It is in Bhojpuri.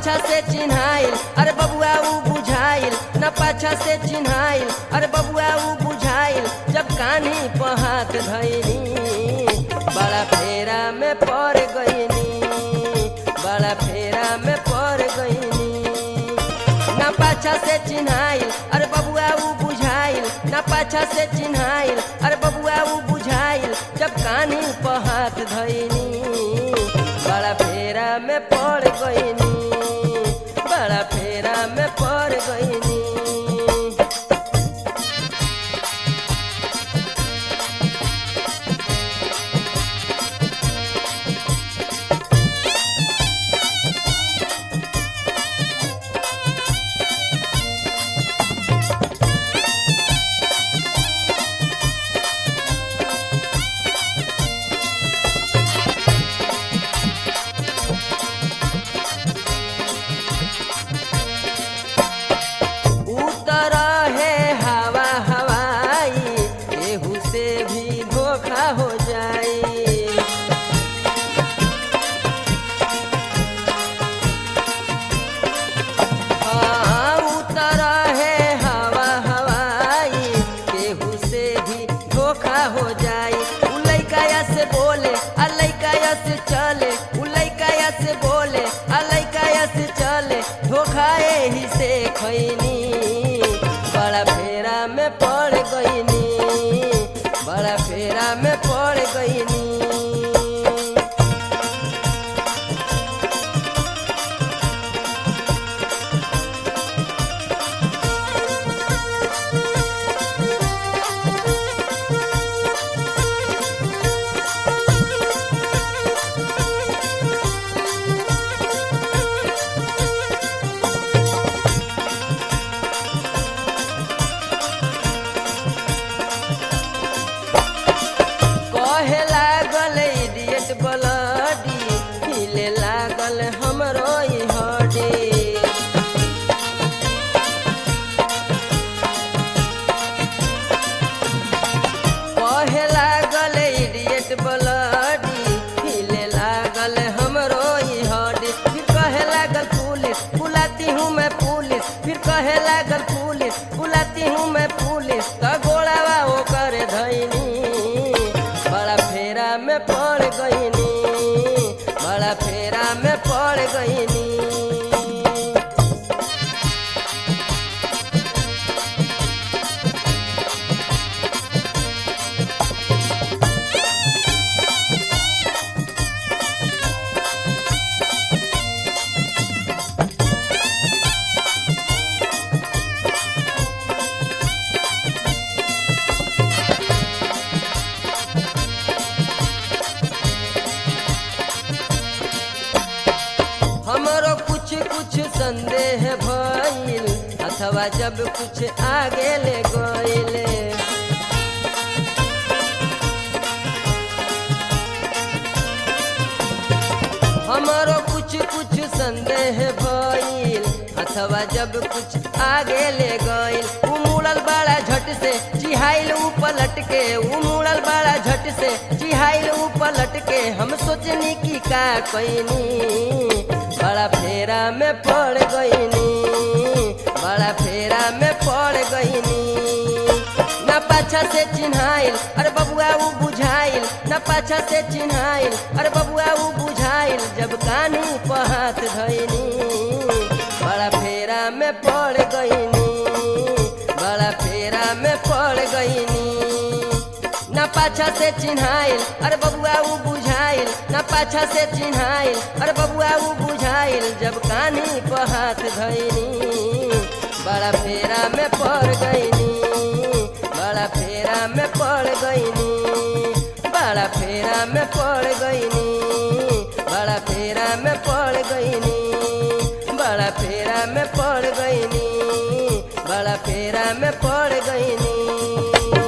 पाछा से चिन्हाइल अरे बबुआ ऊ बुझाइल न पाछा से चिन्हाइल अरे बबुआ ऊ बुझाइल जब कान्ही पर हाथ धइनी बड़ा फेरा में पड़ गइनी बड़ा फेरा में पड़ गइनी न पाछा से चिन्हाइल अरे बबुआ ऊ बुझाइल न पाछा से चिन्हाइल अरे बबुआ ऊ बुझाइल जब कान्ही पर हाथ धइनी बड़ा फेरा में पड़ गइनी बड़ा फेरा में पड़ गइनी उतर है हवा हवाई केहू से भी धोखा हो जाई हाँ उतर है हवा हवाई केहू से भी धोखा हो जाई उ लइकाया से बोले आ लइकाया से चले उ लइकाया से बोले आ लइकाया से चले धोखा एही से खैनी बड़ा फेरा में पड़ गइनी बड़ा फेरा में पड़ गइनी कहे लागल इडियट ब्लडी हिले लागल हमरो ई हड्डी कहे लागल इडियट ब्लडी हिले लागल हमरो ई हड्डी फिर कहे लागल पुलिस बुलाती हूँ मैं पुलिस फिर कहे लागल पुलिस बुलाती हूँ मैं पुलिस त गोड़ावा ओकर धइनी बड़ा फेरा में पड़ गइनी बड़ा फेरा में पड़ गइनी हमरो कुछ कुछ संदेह भइल अथवा जब कुछ आगे ले गइले हमरो कुछ कुछ संदेह भइल अथवा जब कुछ आगे ले गइल उ मुड़ल बड़ा झट से चिहाइल उ पलट के उ मुड़ल बड़ा झट से चिहाइल उ पलट के हम सोचनी की का कइनी बड़ा फेरा में पड़ गइनी बड़ा फेरा में पड़ गइनी न पाछा से चिन्हाइल अरे बबुआ ऊ बुझाइल न पाछा से चिन्हाइल अरे बबुआ ऊ बुझाइल जब कान्ही पर हाथ धइनी बड़ा फेरा में पड़ गइनी बड़ा फेरा में पड़ गइनी न पाछा से चिन्हाइल अरे बबुआ ऊ बुझाइल न पाछा से चिन्हाइल अरे बबुआ ऊ बुझाइल जब कान्ही पर हाथ धइनी बड़ा फेरा में पड़ गइनी बड़ा फेरा में पड़ गइनी बड़ा फेरा में पड़ गइनी बड़ा फेरा में पड़ गइनी बड़ा फेरा में पड़ गइनी बड़ा फेरा में पड़ गइनी